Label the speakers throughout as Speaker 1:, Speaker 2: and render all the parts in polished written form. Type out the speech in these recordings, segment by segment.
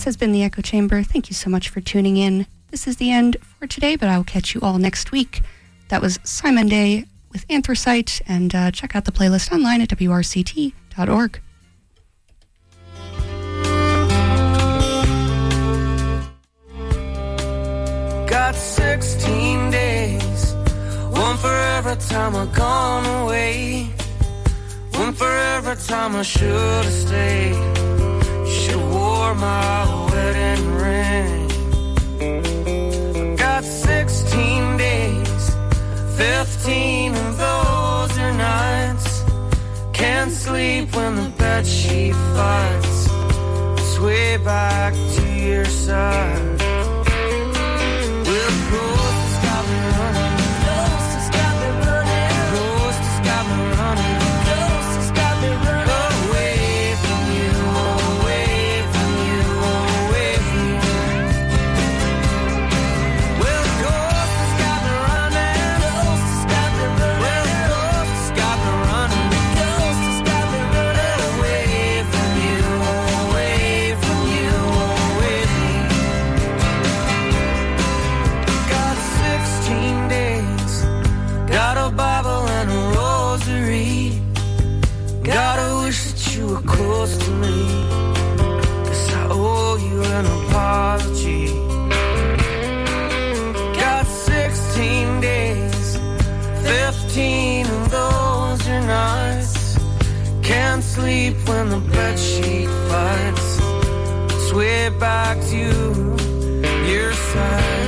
Speaker 1: This has been the Echo Chamber. Thank you so much for tuning in. This is the end for today, but I'll catch you all next week. That was Simon Day with Anthracite, and check out the playlist online at wrct.org.
Speaker 2: Got 16 days, one for every time I've gone away, one for every time I should have stayed. You should have wore my wedding ring. Got 16 days, 15 of those are nights. Can't sleep when the bedsheet fights. Sway back to your side. Close to me, 'cause I owe you an apology. Got 16 days, 15 of those are nights. Can't sleep when the bedsheet fights. Sway back to your side.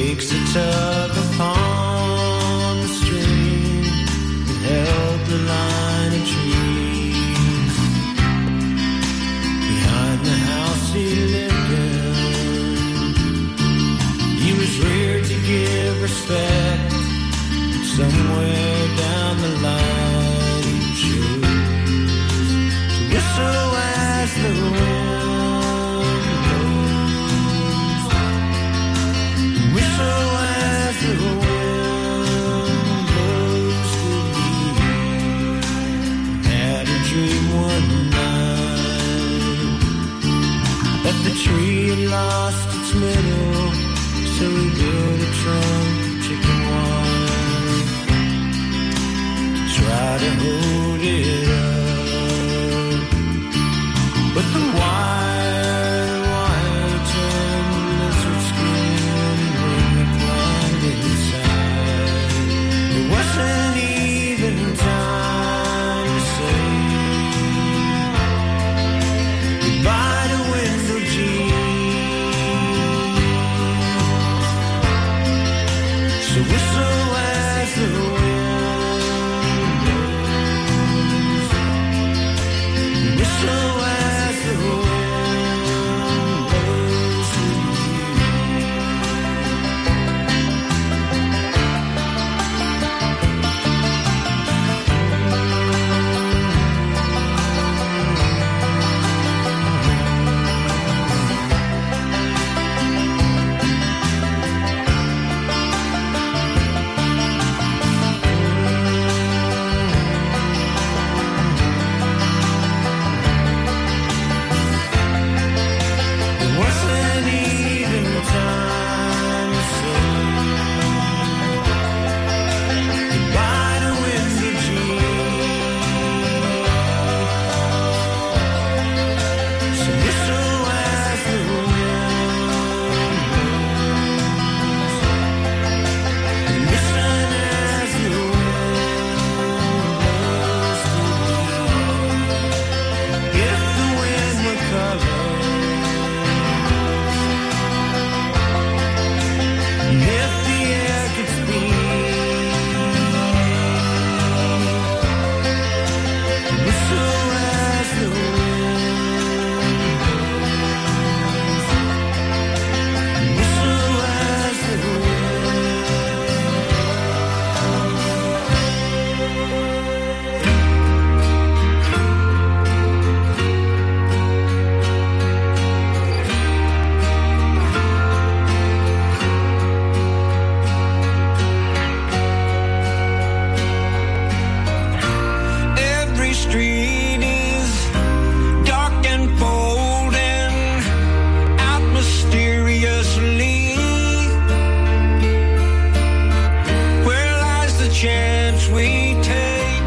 Speaker 3: takes a tug upon the string that held the line of trees behind the house he lived in. He was reared to give respect, but somewhere down the line he chose to whistle as the wind blows, whistle as the wind blows to me. Had a dream one night that the tree had lost its middle, so he built a trunk of chicken wire to try to hold it up. But the wire turned lizard skin when he climbed inside. There wasn't even time to say goodbye to window Jean. So whistle as the wind blows, whistle as the wind blows to There wasn't even time to say goodbye to window Jean. So whistle as the wind blows, and listen as the wind blows to me. If the wind were colors, and if the air could speak, whistle as the wind blows, whistle as the Every street is dark and folding out mysteriously. Where lies the chance we take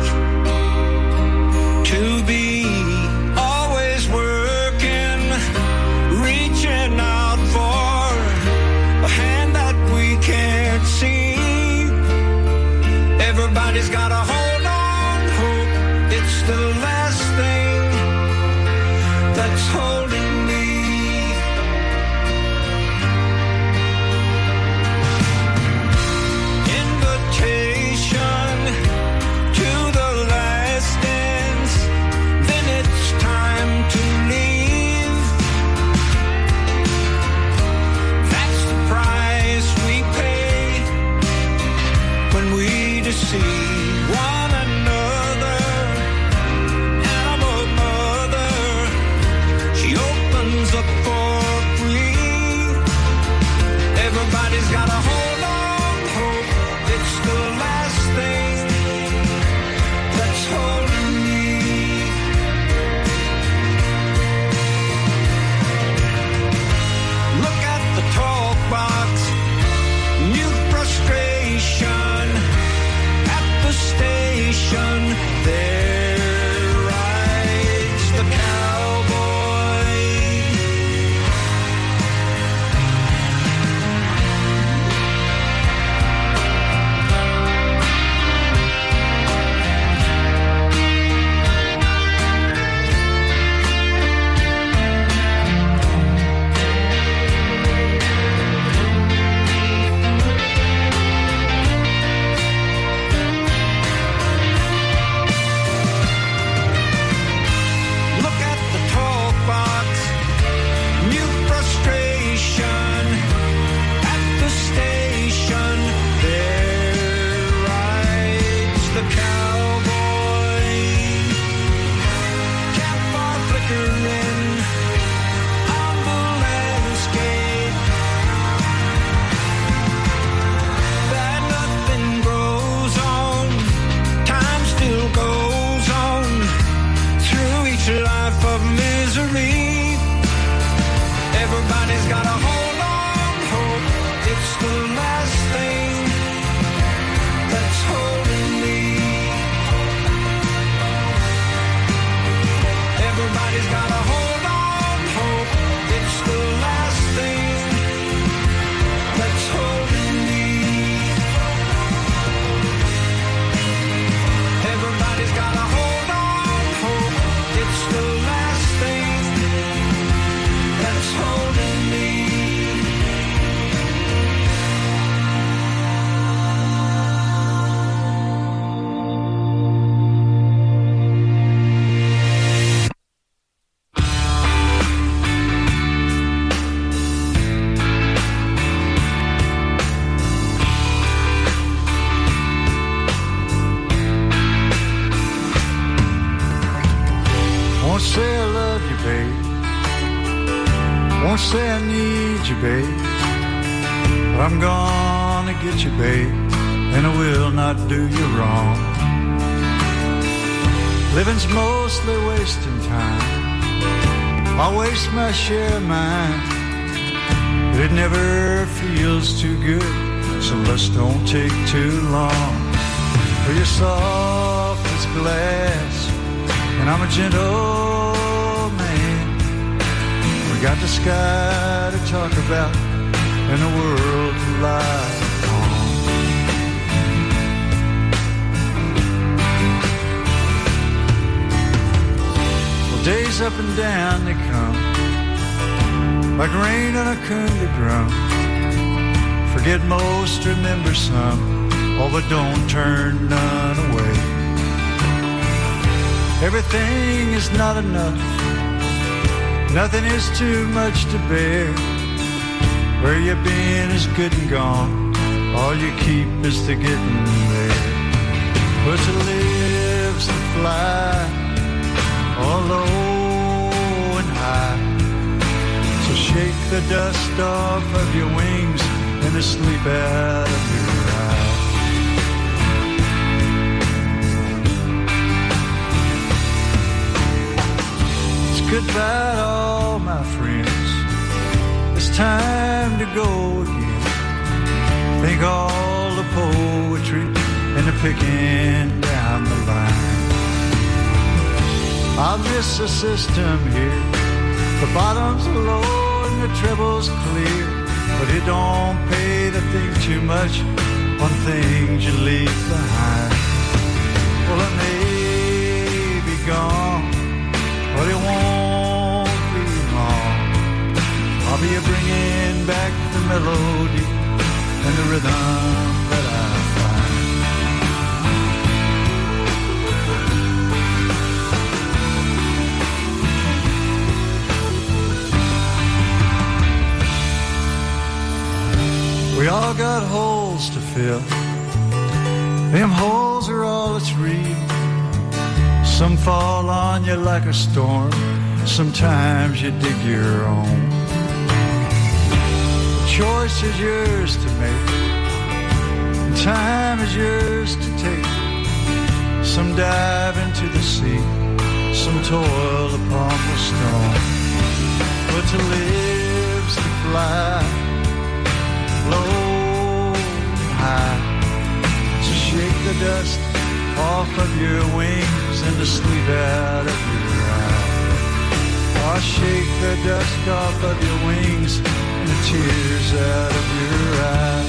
Speaker 3: to be always working, reaching out for a hand that we can't see? Everybody's got a hold on hope. It's the last thing that's holding me. Invitation to the last dance, then it's time to leave. That's the price we pay when we deceive one another. Animal mother, she opens up for free. Everybody's got a hold on hope. It's the last thing that's holding me. Look at the talk box, new frustration. At the station, there rides the cowboy.
Speaker 4: you, babe. But I'm gonna get you, babe, and I will not do you wrong. Living's mostly wasting time. I waste my share of mine, but it never feels too good, so let's don't take too long. For you're soft as glass, and I'm a gentle man. We got the sky to talk about and the world to lie on. Well, days up and down they come, like rain on a conga drum. Forget most, remember some, oh, but don't turn none away. Everything is not enough, nothing is too much to bear. Where you've been is good and gone, all you keep is the getting there. But to live's to fly, all low and high. So shake the dust off of your wings and the sleep out of your eyes. It's goodbye to all my friends, it's time to go again. Think all the poetry and the picking down the line. I'll miss the system here, the bottom's low and the treble's clear, but it don't pay to think too much on things you leave behind. Well, I may be gone, but it won't be long. I'll be bringing back the melody and the rhythm that I find. We all got holes to fill. Them holes are all that's real. Some fall on you like a storm, sometimes you dig your own. The choice is yours to make, and time is yours to take. Some dive into the sea, some toil upon the stone. But to live's to fly, low and high. So shake the dust off of your wings and the sleep out of your eyes. Oh, shake the dust off of your wings and the tears out of your eyes.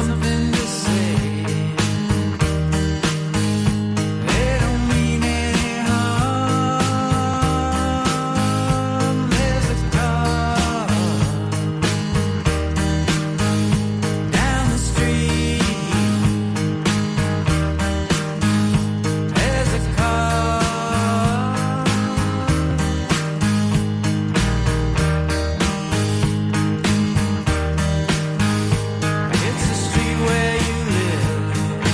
Speaker 2: something to say. They don't mean any harm. There's a car down the street. There's a car. It's the street where you live.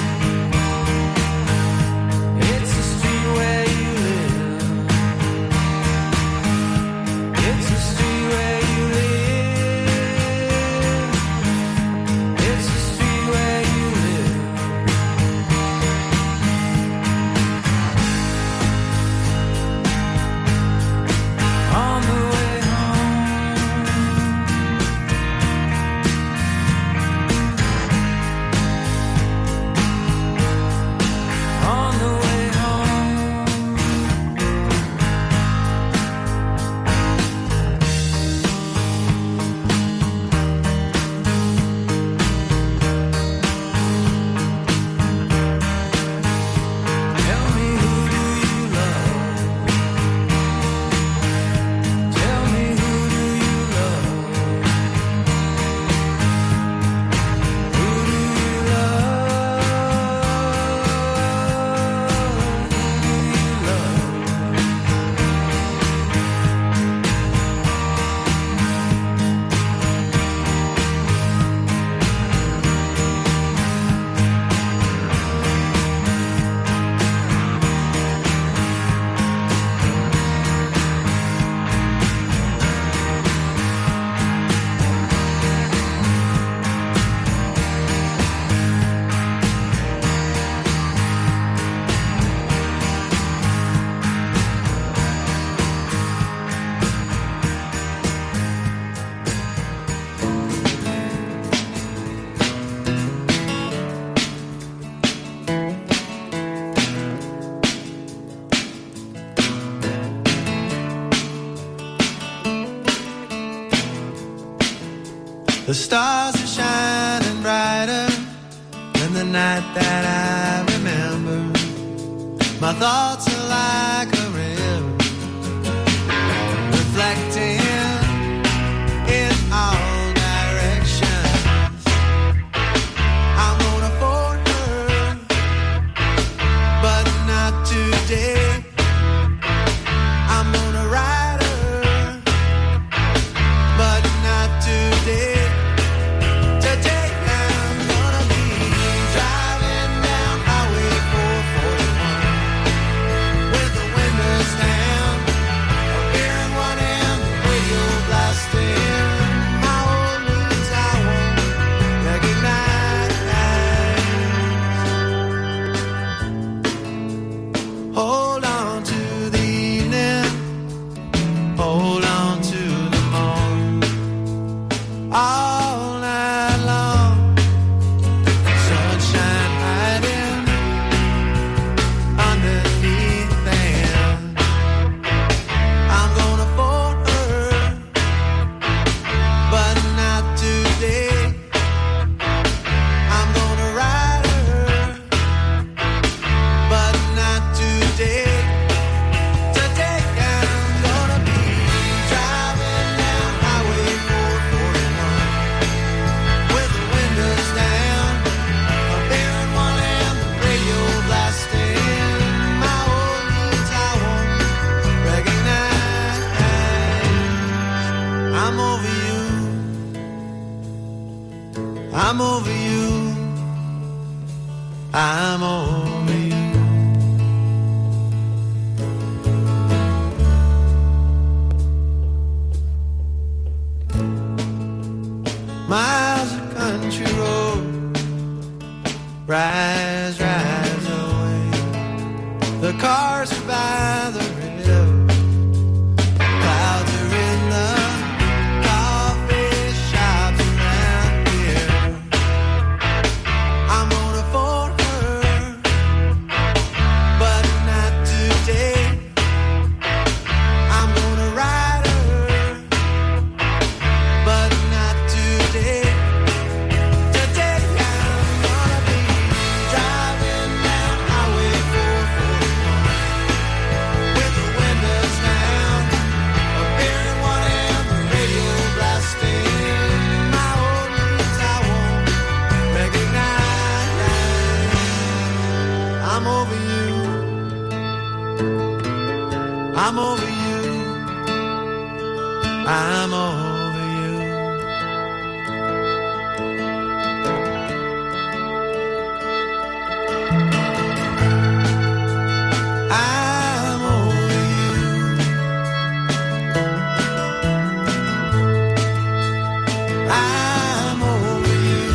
Speaker 2: It's the street where you live. It's the street where you live. It's the street where you live. On the way home. On the way home. Tell me, who do you love? Tell me, who do you love? Who do you love? Who do you love?
Speaker 3: The stars are shining brighter than the night that I remember. My thoughts are like a river, reflecting in all directions. I'm gonna phone her, but not today. I'm gonna write her, but not today. Today I'm gonna be driving down Highway 441 with the windows down, a beer in one hand, the radio blasting. My old news I won't recognize. Hold on to the evening, hold on to the morning. All night long, sunshine hiding underneath them. I'm gonna phone her, but not today. I'm gonna write her, but not today. Today I'm gonna be driving down Highway 441 with the windows down, a beer in one hand, the radio blasting. My old news I won't recognize. I'm over you. I'm over you. I'm over you. Miles of country road, rise, rise away. The cars are by the river, clouds are in the coffee shops around here. I'm gonna phone her, but not today. I'm gonna write her, but not today. Today I'm I'm over you. I'm over you. I'm over you. I'm over you.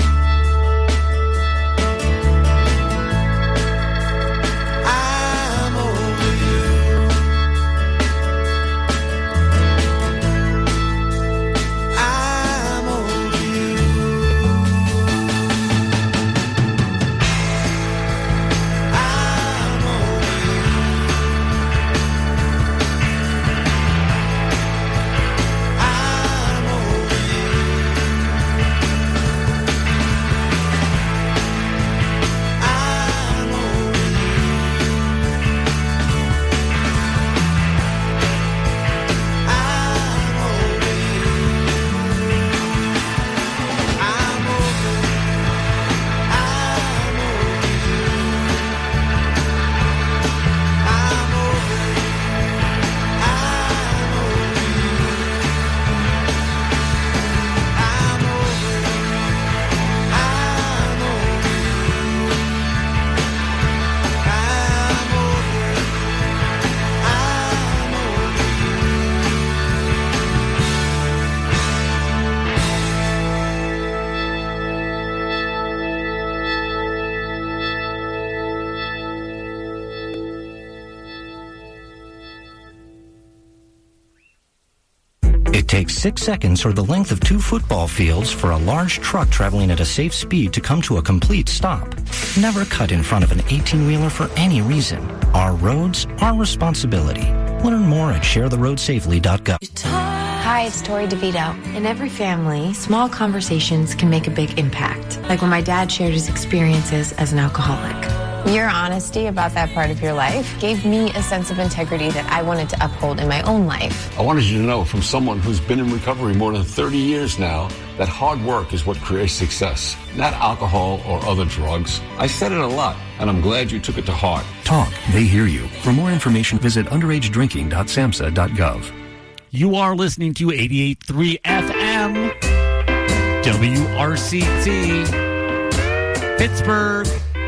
Speaker 3: I'm over you. I'm over you. I'm over I'm over I'm over I'm over I'm over I'm over I'm over
Speaker 5: It takes 6 seconds or the length of 2 football fields for a large truck traveling at a safe speed to come to a complete stop. Never cut in front of an 18-wheeler for any reason. Our roads, our responsibility. Learn more at sharetheroadsafely.gov.
Speaker 6: Hi, it's Tori DeVito. In every family, small conversations can make a big impact. Like when my dad shared his experiences as an alcoholic. Your honesty about that part of your life gave me a sense of integrity that I wanted to uphold in my own life.
Speaker 7: I wanted you to know from someone who's been in recovery more than 30 years now that hard work is what creates success, not alcohol or other drugs. I said it a lot, and I'm glad you took it to heart.
Speaker 8: Talk, they hear you. For more information, visit underagedrinking.samhsa.gov.
Speaker 9: You are listening to 88.3 FM, WRCT, Pittsburgh.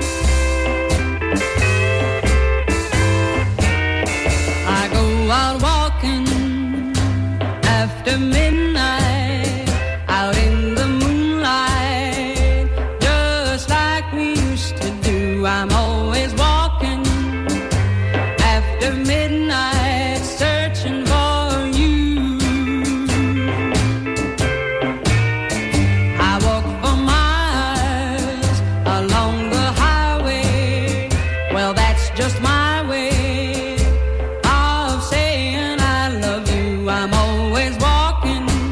Speaker 10: I go out walking after midnight, out in the moonlight, just like we used to do. I'm always walking after midnight, searching for you. I walk for miles along the highway. Well, that's just my way of saying I love you. I'm always walking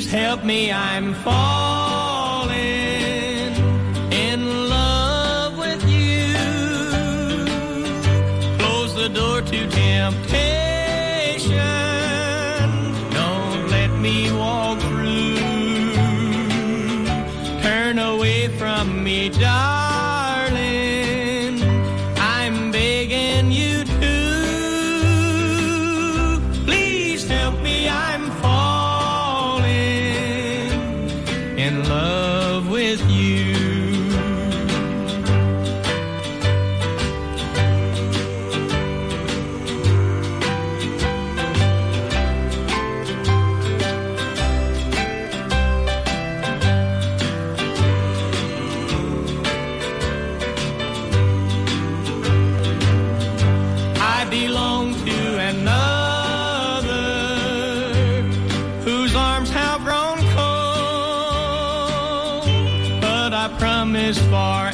Speaker 3: help me, I'm falling in love with you. Close the door to temptation. Don't let me walk through. Turn away from me, darling. I'm begging you to. Please help me, I'm falling in love with you. I belong to another whose arms have grown cold, but I promise forever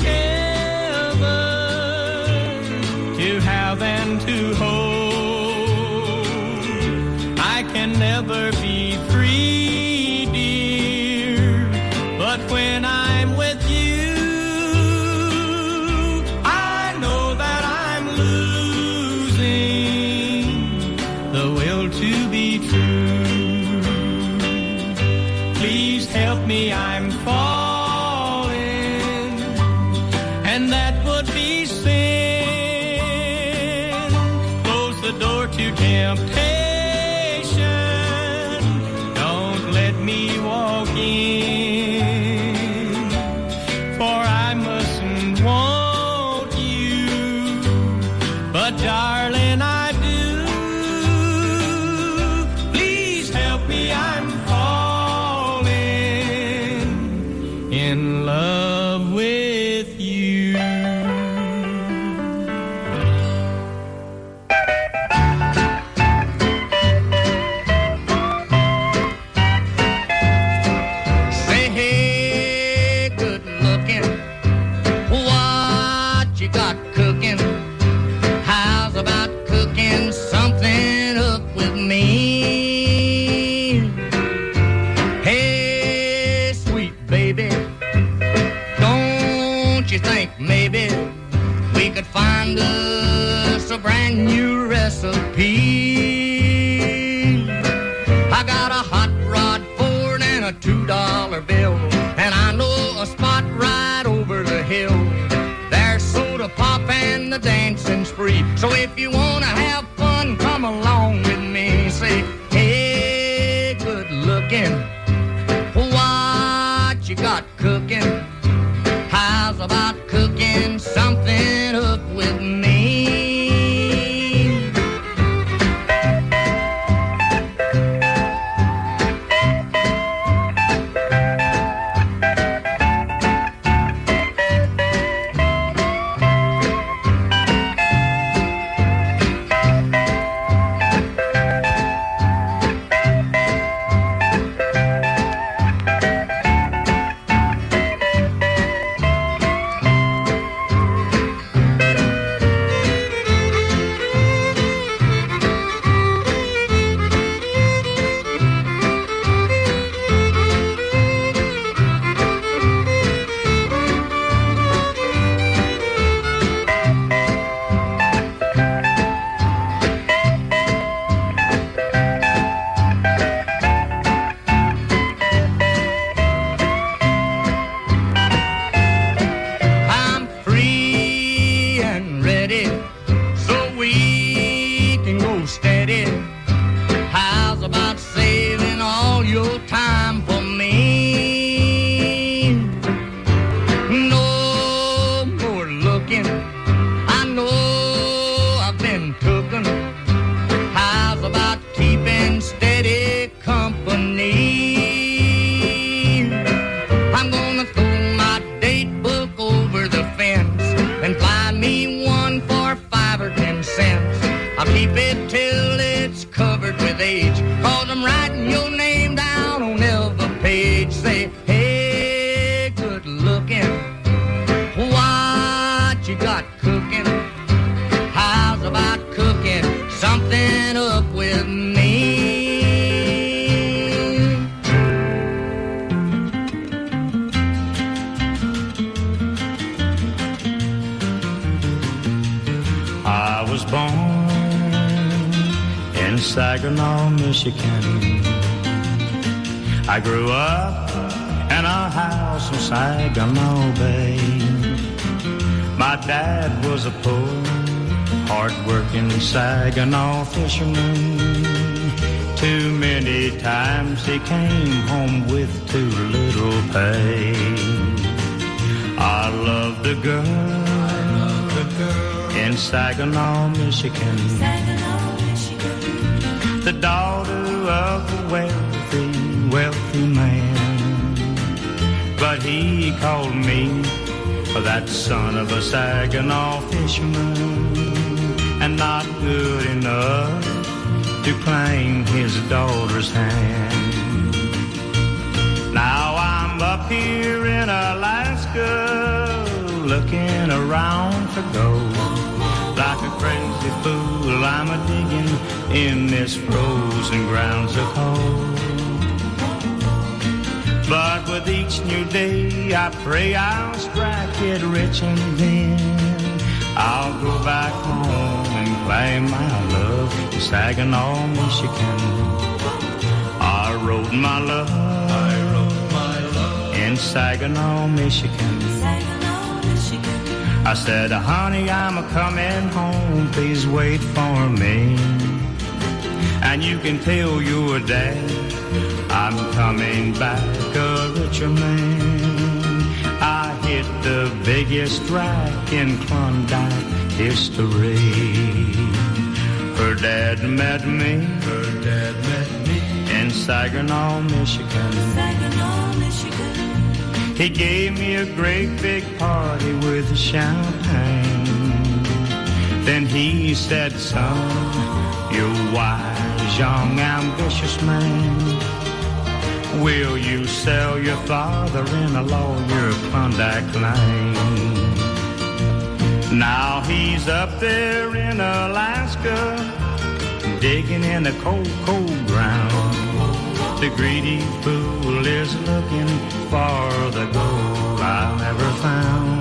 Speaker 3: to have and to hold. I can never be free, dear, but when I'm with you, I know that I'm losing the will to be true. Please help me, I'm falling, and that would be sin. Close the door to temptation. Don't let me walk in, for I mustn't want you, but darling, I do. Please help me, I'm falling in love with you. Say, hey, good looking, what you got cooking? How's about cooking something up with me? Hey, sweet baby, don't you think maybe we could find us a brand new recipe? I got a hot rod Ford and a $2 bill, and I know a spot right over the hill. There's soda pop and the dancing spree. So if you wanna have fun, come along with me. Say, hey, good looking, what you got cooking? How's about cooking something up with me? I'm free and ready, so we can go steady. How's about saving all your time for me? No more looking, I know I've been cooking. How's about keeping steady company? I'm gonna throw my date book over the fence and find me one for 5 or 10 cents. I'll keep it till it's covered with age, 'cause I'm writing your name down on every page. Say, hey, good looking, what you got cooking? How's about cooking something up with me? in Saginaw, Michigan. I grew up in a house in Saginaw Bay. My dad was a poor, hard-working Saginaw fisherman. Too many times he came home with too little pay. I loved a girl in Saginaw, Michigan. The daughter of a wealthy man. But he called me that son of a Saginaw fisherman, and not good enough to claim his daughter's hand. Now I'm up here in Alaska, looking around for gold. Like a crazy fool, I'm a-digging in this frozen ground so cold. But with each new day, I pray I'll strike it rich, and then I'll go back home and claim my love in Saginaw, Michigan. I wrote my love in Saginaw, Michigan. I said, honey, I'm a-coming home, please wait for me. And you can tell your dad I'm coming back a richer man. I hit the biggest strike in Klondike history. Her dad met me in Saginaw, Michigan. He gave me a great big party with champagne. Then he said, son, you're wise, young, ambitious man. Will you sell your father-in-law your Klondike claim? Now he's up there in Alaska, digging in the cold, cold ground. The greedy fool is looking for the gold I never found.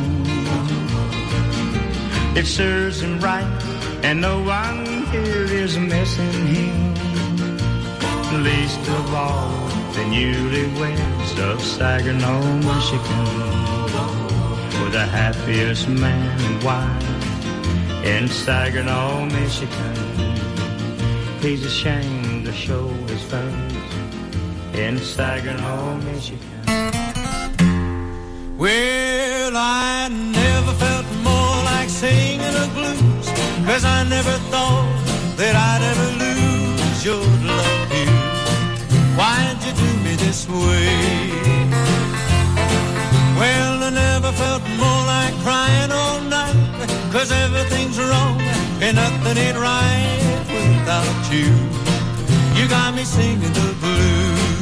Speaker 3: It serves him right, and no one here is missing him, least of all the newlyweds of Saginaw, Michigan. We're the happiest man and wife in Saginaw, Michigan. He's ashamed to show his face in Saginaw, Michigan.
Speaker 11: Well, I never felt more like singing a blues, 'cause I never thought that I'd ever lose your love, dear. Why'd you do me this way? Well, I never felt more like crying all night, 'cause everything's wrong and nothing ain't right without you. You got me singing the blues.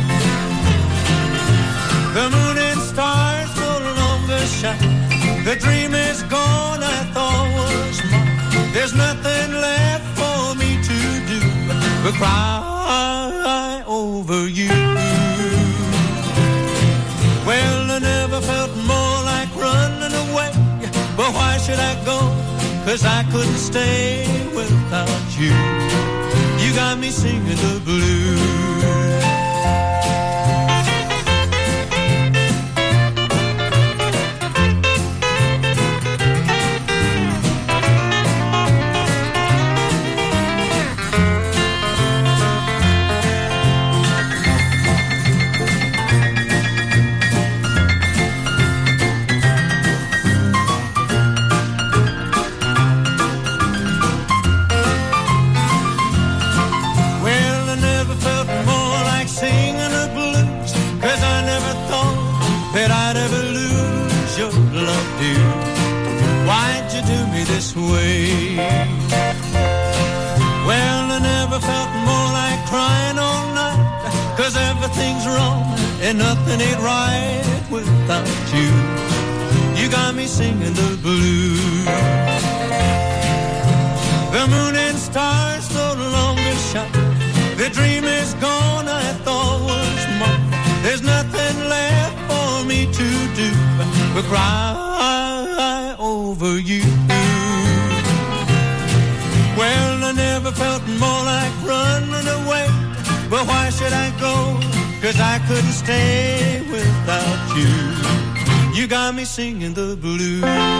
Speaker 11: The moon and stars no longer shine. The dream is gone I thought was mine. There's nothing left for me to do but cry over you. Well, I never felt more like running away, but why should I go? 'Cause I couldn't stay without you. You got me singing the blues. This way. Well, I never felt more like crying all night, 'cause everything's wrong and nothing ain't right without you. You got me singing the blues. The moon and stars no longer shine. The dream is gone I thought was mine. There's nothing left for me to do but cry over you. Well, I never felt more why should I go? 'Cause I couldn't stay without you. You got me singing the blues.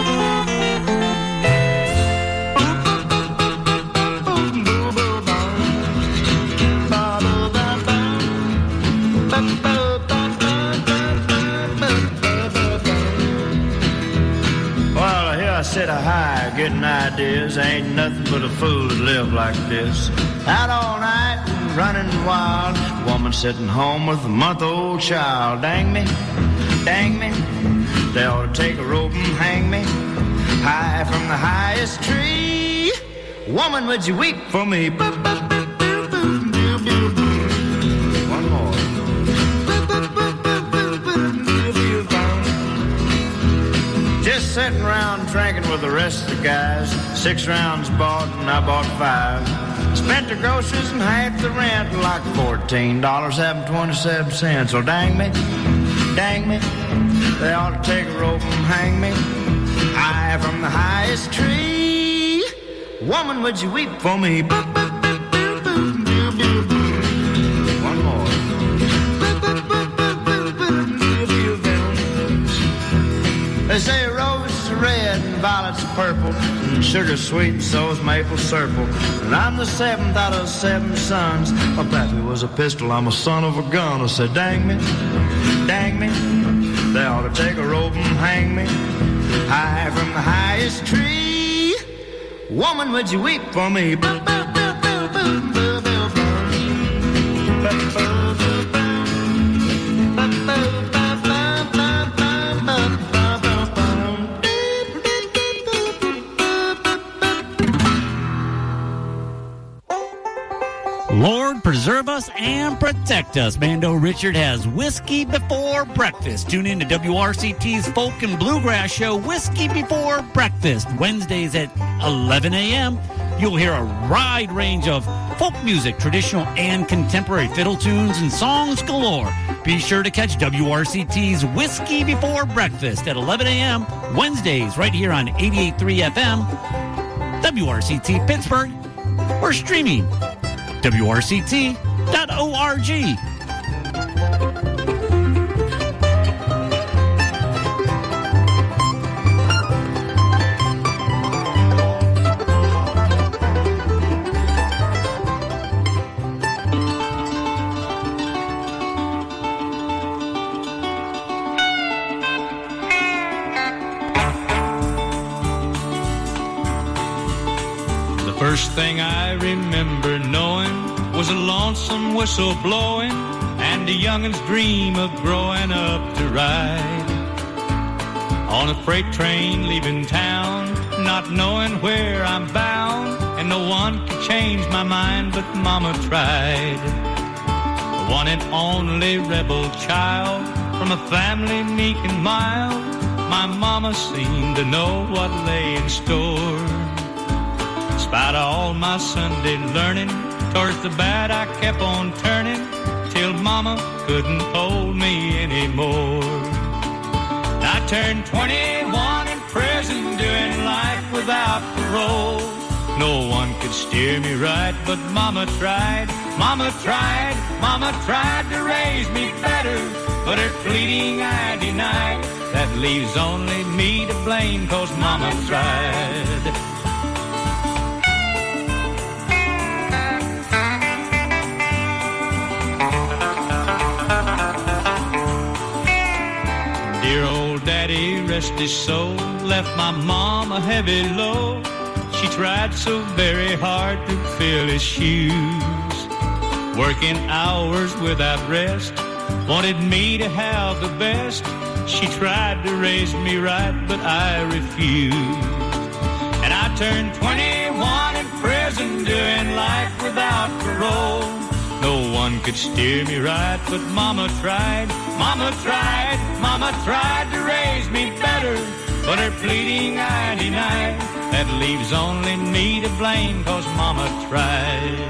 Speaker 12: I said a high, getting ideas. Ain't nothing but a fool to live like this. Out all night, running wild. Woman sitting home with a month-old child. Dang me, they ought to take a rope and hang me high from the highest tree. Woman, would you weep for me? One more. Just sitting around drinking with the rest of the guys. 6 rounds bought and I bought 5. Spent the groceries and half the rent, like $14 having 27 cents. So dang me, they ought to take a rope and hang me high from the highest tree. Woman, would you weep for me? One more. They say roses are red and violets are purple, and sugar sweet and so is maple syrup. And I'm the 7th out of 7 sons. My pappy was a pistol, I'm a son of a gun. I said, dang me, they ought to take a rope and hang me high from the highest tree. Woman, would you weep for me?
Speaker 9: Lord, preserve us and protect us. Mando Richard has Whiskey Before Breakfast. Tune in to WRCT's Folk and Bluegrass show, Whiskey Before Breakfast, Wednesdays at 11 a.m. You'll hear a wide range of folk music, traditional and contemporary fiddle tunes, and songs galore. Be sure to catch WRCT's Whiskey Before Breakfast at 11 a.m. Wednesdays right here on 88.3 FM, WRCT Pittsburgh, or streaming WRCT.org.
Speaker 11: The first thing I remember knowing was a lonesome whistle blowing and a youngin's dream of growing up to ride on a freight train leaving town, not knowing where I'm bound, and no one could change my mind but Mama tried. The one and only rebel child from a family meek and mild, my Mama seemed to know what lay in store. Spite of all my Sunday learning, towards the bad I kept on turning, till Mama couldn't hold me anymore. I turned 21 in prison, doing life without parole. No one could steer me right, but Mama tried, Mama tried, Mama tried to raise me better, but her pleading I denied. That leaves only me to blame, 'cause Mama tried. Dear old daddy, rest his soul, left my mom a heavy load. She tried so very hard to fill his shoes, working hours without rest, wanted me to have the best. She tried to raise me right, but I refused. And I turned 21 in prison, doing life without parole. No one could steer me right, but Mama tried, Mama tried, Mama tried to raise me better, but her pleading I denied. That leaves only me to blame, 'cause Mama tried.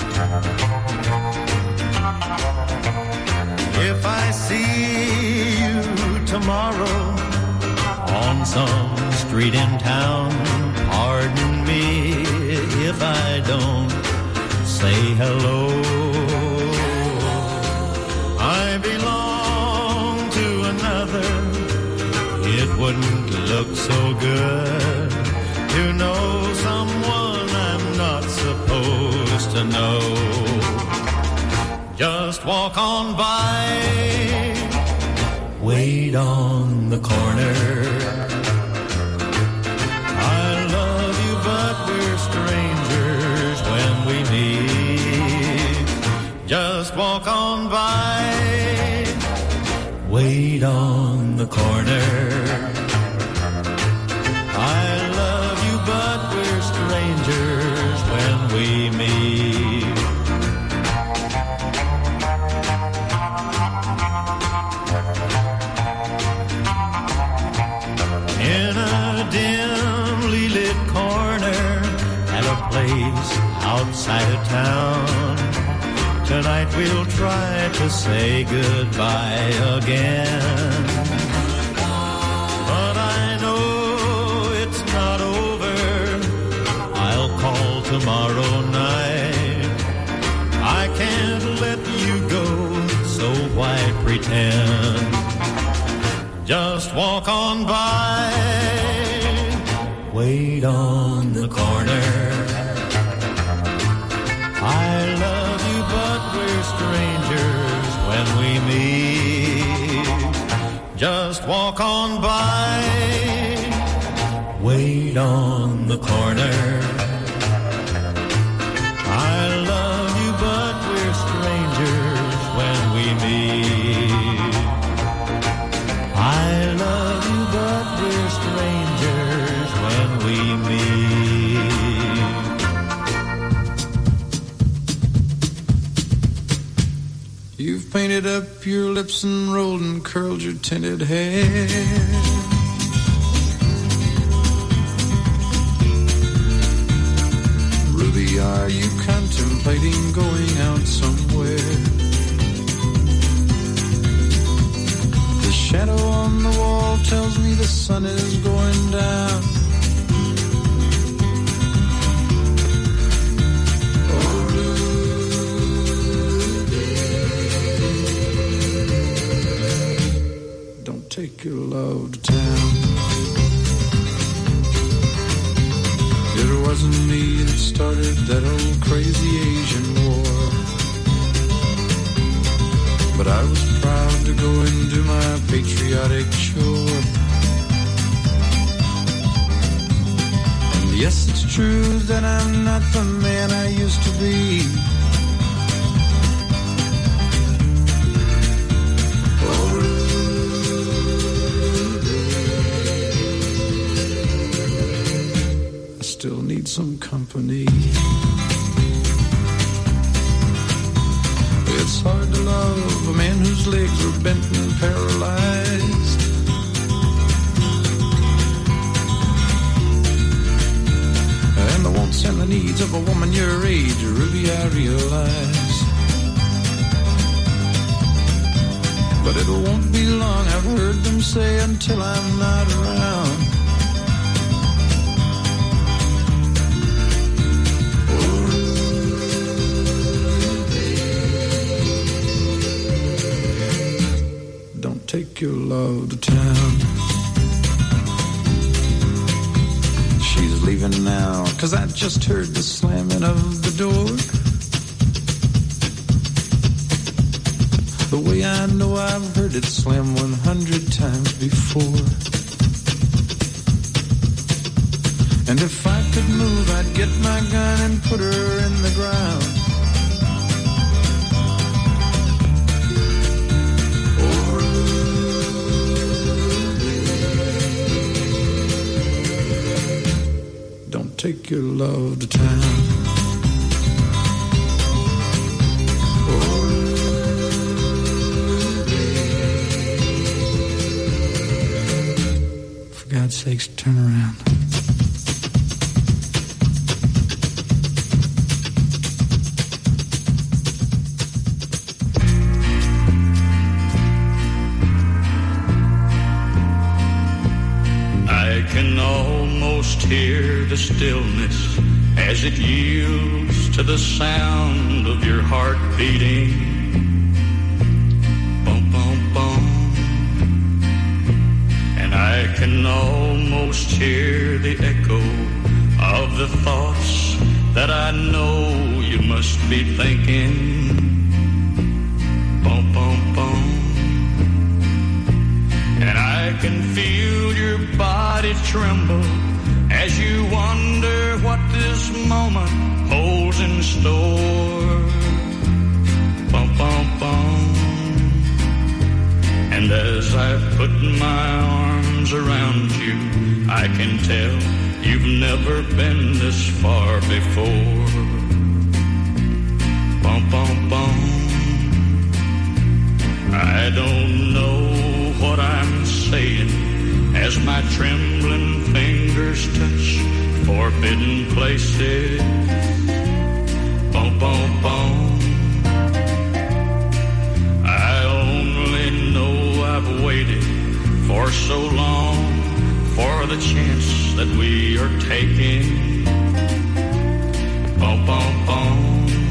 Speaker 3: If I see you tomorrow on some street in town. Pardon me if I don't say hello. I belong to another. It wouldn't look so good to know someone I'm not supposed to know. Just walk on by, wait on the corner. I love you, but we're strangers when we meet. Just walk on by, wait on the corner. I love you, but we're strangers when we meet. In a dimly lit corner at a place outside of town, tonight we'll try to say goodbye again. But I know it's not over. I'll call tomorrow night. I can't let you go, so why pretend? Just walk on by, wait on the corner. I love you, but we're strangers when we meet. Just walk on by, wait on the corner. I love you, but we're strangers when we meet. I love you, but we're strangers when we meet.
Speaker 4: You've painted up your lips and rolled and curled your tinted hair. Ruby, are you contemplating going out somewhere? The shadow on the wall tells me the sun is going down. Take your love to town. It wasn't me that started that old crazy Asian war, but I was proud to go and do my patriotic chore. And yes, it's true that I'm not the man I used to be. Still need some company. It's hard to love a man whose legs are bent and paralyzed. And the wants and the needs of a woman your age, Ruby, I realize. But it won't be long, I've heard them say, until I'm not around. Take your love to town. She's leaving now, 'cause I just heard the slamming of the door. The way I know I've heard it slam 100 times before. And if I could move, I'd get my gun and put her in the ground. Take your love to town. For God's sakes, turn around.
Speaker 13: can almost hear the stillness as it yields to the sound of your heart beating. Bum, bum, bum. And I can almost hear the echo of the thoughts that I know you must be thinking. Bum, bum, bum. And I can feel your body tremble as you wonder what this moment holds in store. Bum, bum, bum. And as I put my arms around you, I can tell you've never been this far before. Bum, bum, bum. I don't know what I'm saying as my trembling fingers touch forbidden places. Bum, bum, bum. I only know I've waited for so long for the chance that we are taking. Bum, bum, bum.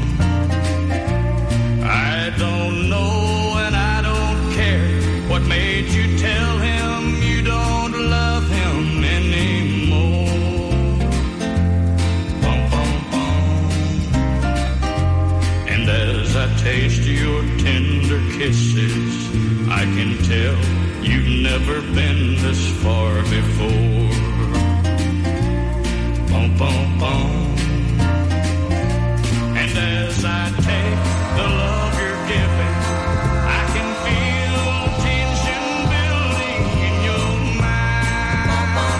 Speaker 13: I don't know and I don't care what made you tell him you don't love him anymore. Bum, bum, bum. And as I taste your tender kisses, I can tell you've never been this far before. Bum, bum, bum. And as I take the love you're giving, I can feel tension building in your mind. Bum, bum,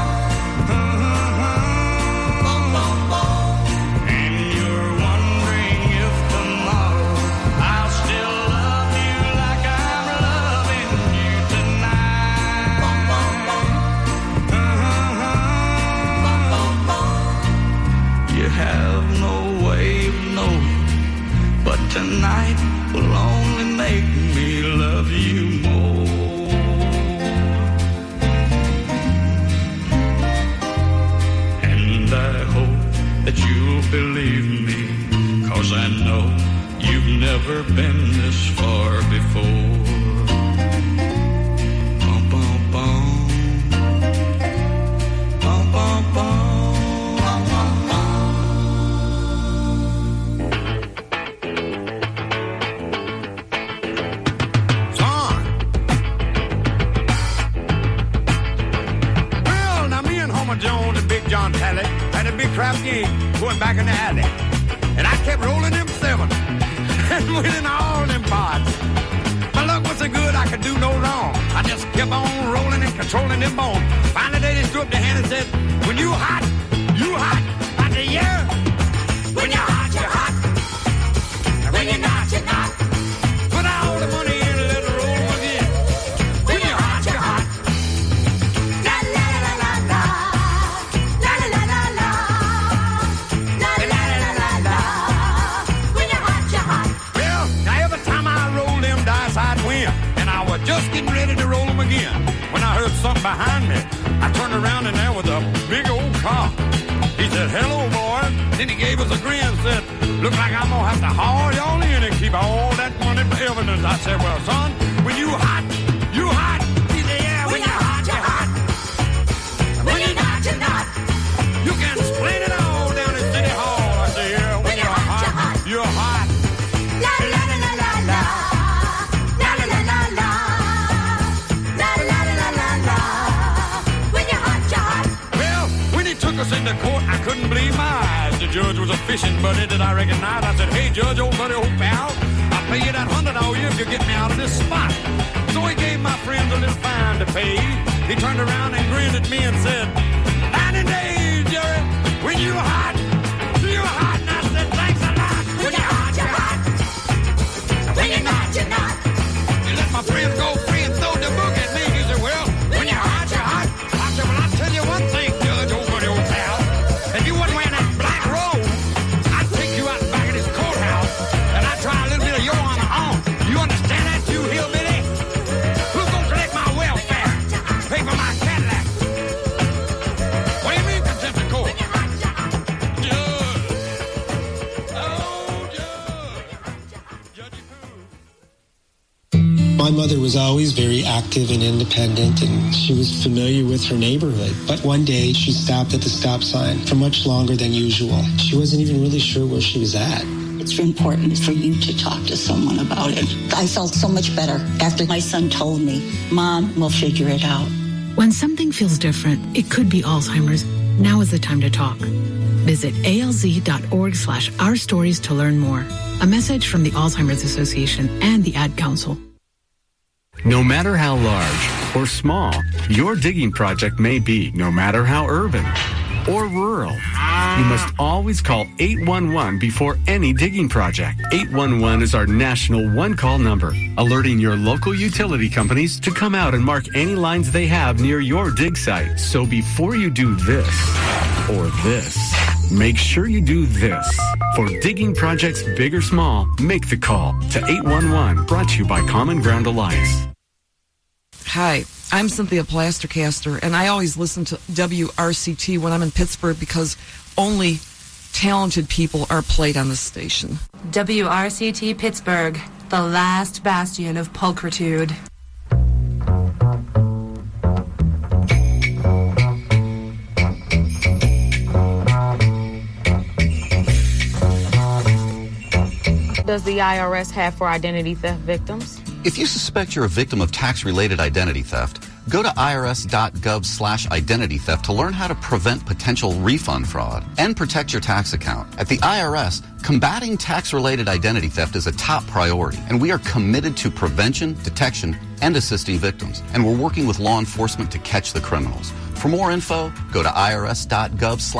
Speaker 13: bum. And you're wondering if tomorrow I'll still love you like I'm loving you tonight. Bum, bum, bum. You have no way of knowing, but tonight will only make me love you more. And I hope that you'll believe me, 'cause I know you've never been this far before. Bum, bum, bum. Bum, bum, bum. Bum, bum, bum.
Speaker 14: Son. Well, now me and Homer Jones and Big John Talley had a big crap game going back in the alley. And I kept rolling them seven and winning all them pots. My luck was so good I could do no wrong. I just kept on rolling and controlling them bones. Finally they threw up their hand and said, when you hot, you hot. I said, yeah. When you're hot, you're hot. And when you're not, you're not. Put all the money in and let it roll again. When you're hot, you're hot. La la la la la. La la la la la. La la la la la. When you're hot, you're hot. Well, now every time I roll them dice, I'd win. And I was just getting ready to roll them again when I heard something behind me. I turned around and there was a big old cop. He said, hello, boy. Then he gave us a grin and said, look like I'm going to have to haul y'all in and keep all that money for evidence. I said, well, son, when you hot, you hot. He said, yeah, when you're hot, you're hot. When you're not, you're not. You can explain it all down in City Hall. I said, yeah, when you're hot, you're hot. La la la la la la. La la la la la. La la la la la la. When you're hot, you're hot. Well, when he took us into court, I couldn't believe my eyes. The judge was a fishing buddy that I recognized. I said, hey, Judge, old buddy, old pal, I'll pay you that $100 all you if you get me out of this spot. So he gave my friend a little fine to pay. He turned around and grinned at me and said, 90 days, Jerry, when you hot, you're hot. And I said, thanks a lot. When you're hot, you're hot. When you're not, you're not. He let my friend go free and throw the book at me. He said, well, when you're hot, you're hot. I said, well, I'll tell you one thing, Judge, old buddy, old pal. If you wasn't wearing that black robe, I'd take you out back of this courthouse and I'd try a little bit of your honor on. You understand that, you hillbilly? Who's gonna collect my welfare?
Speaker 15: My mother was always very active and independent, and she was familiar with her neighborhood. But one day, she stopped at the stop sign for much longer than usual. She wasn't even really sure where she was at.
Speaker 16: It's important for you to talk to someone about it. I felt so much better after my son told me, Mom, we'll figure it out.
Speaker 17: When something feels different, it could be Alzheimer's. Now is the time to talk. Visit alz.org/ourstories to learn more. A message from the Alzheimer's Association and the Ad Council.
Speaker 18: No matter how large or small your digging project may be, no matter how urban or rural, you must always call 811 before any digging project. 811 is our national one-call number, alerting your local utility companies to come out and mark any lines they have near your dig site. So before you do this or this, make sure you do this. For digging projects big or small, make the call to 811, brought to you by Common Ground Alliance.
Speaker 19: Hi, I'm Cynthia Plastercaster, and I always listen to WRCT when I'm in Pittsburgh because only talented people are played on this station.
Speaker 20: WRCT Pittsburgh, the last bastion of pulchritude.
Speaker 21: Does the IRS have for identity theft victims?
Speaker 22: If you suspect you're a victim of tax-related identity theft, go to irs.gov/identity theft to learn how to prevent potential refund fraud and protect your tax account. At the IRS, combating tax-related identity theft is a top priority, and we are committed to prevention, detection, and assisting victims. And we're working with law enforcement to catch the criminals. For more info, go to irs.gov/